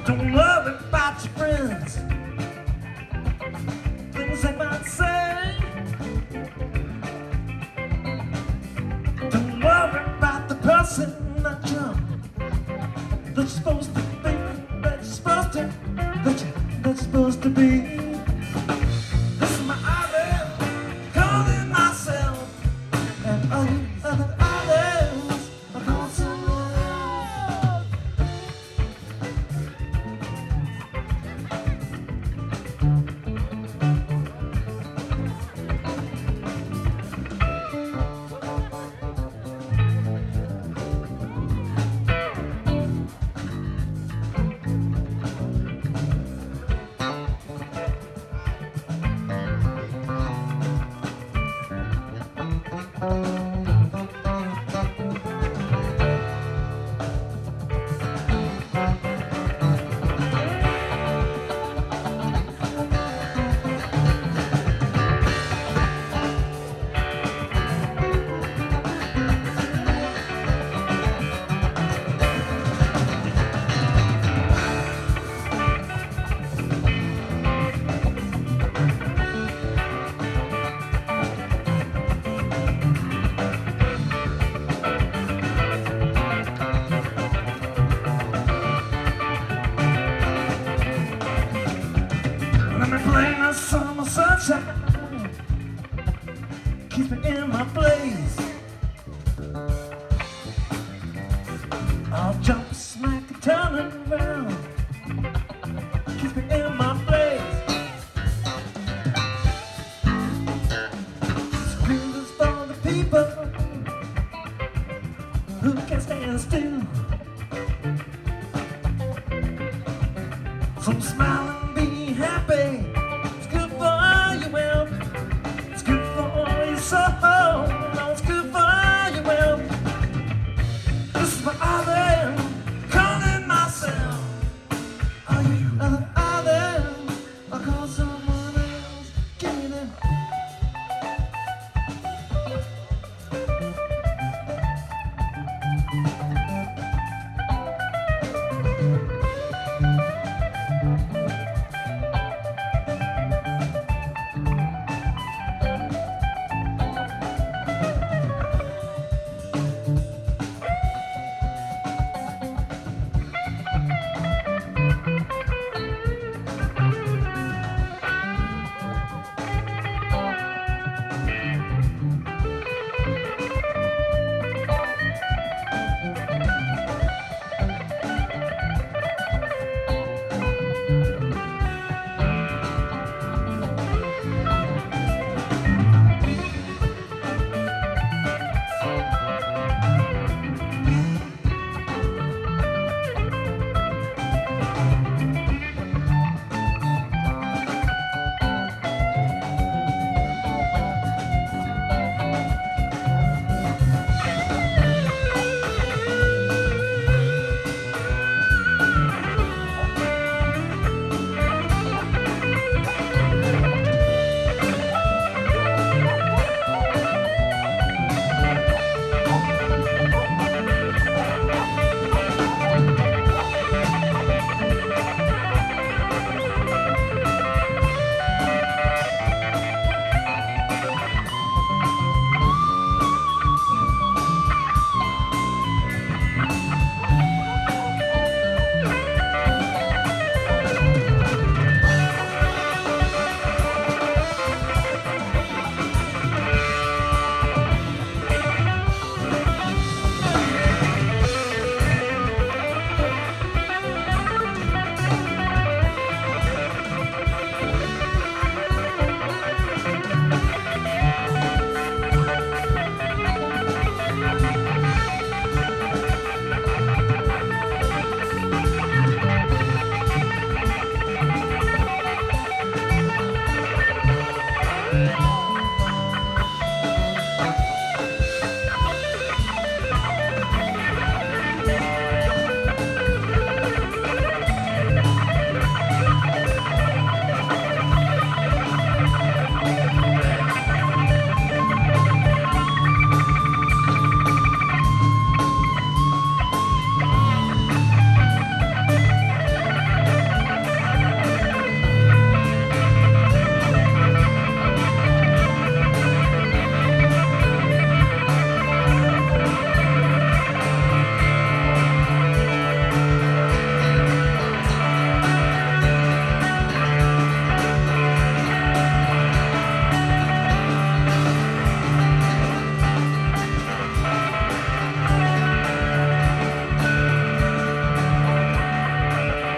Don't worry about your friends, things they might say. Don't worry about the person that you're supposed to be, that you're supposed to be. This is my island, calling myself, and all you other islands are called someone else. Let me play the summer sunshine, keep me in my place. I'll jump, smack, and turn it around, keep me in my place. Screamers for the people who can't stand still. So smile and be happy.